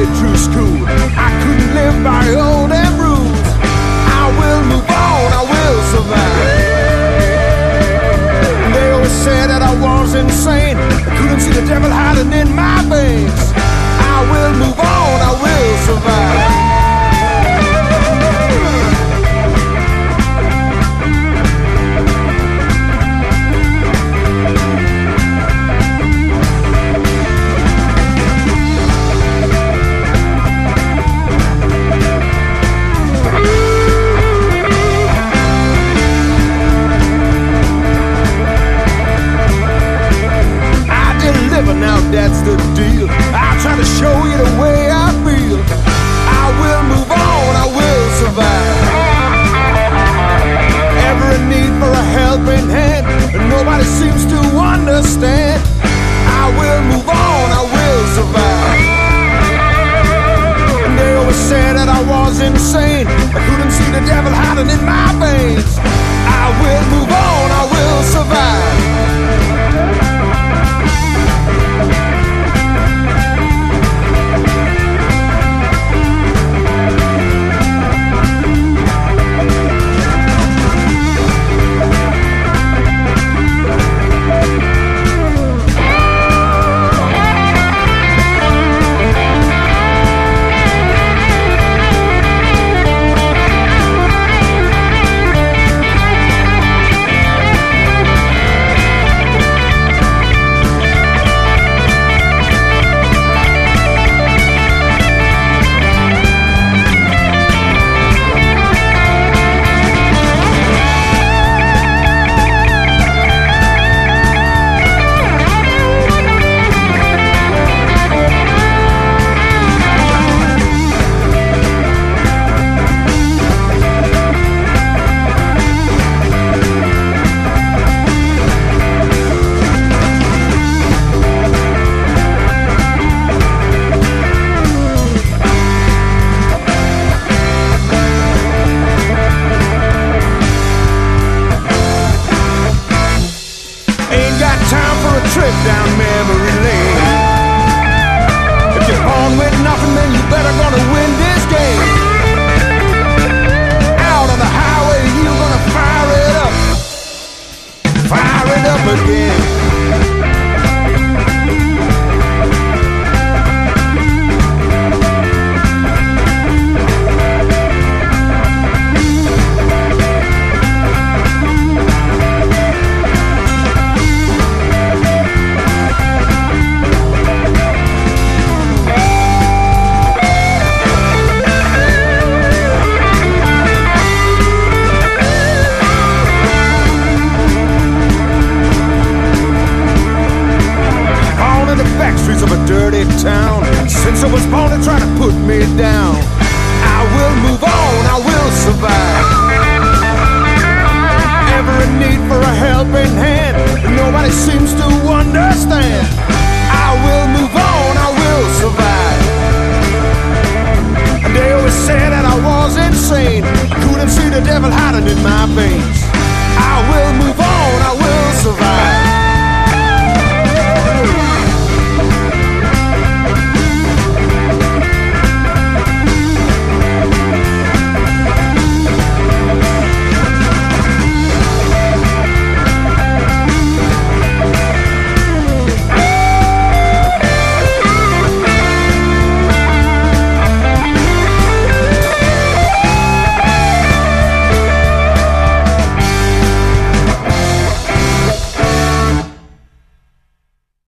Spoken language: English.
halfway through school. I couldn't live by old damn rules. I will move on, I will survive. They always said that I was insane. I couldn't see the devil hiding in my veins. I will move on, I will survive. Now that's the deal. I'll try to show you the way I feel. I will move on, I will survive. Every need for a helping hand, and nobody seems to understand. I will move on, I will survive. And they always said that I was insane. I couldn't see the devil hiding in my veins. I will move on, I will survive. Trip down memory lane. If you're born with nothing, then you better gonna win this game. Out on the highway, you're gonna fire it up again. Streets of a dirty town. Since I was born, they try to put me down. I will move on, I will survive. Every need for a helping hand, nobody seems to understand. I will move on, I will survive.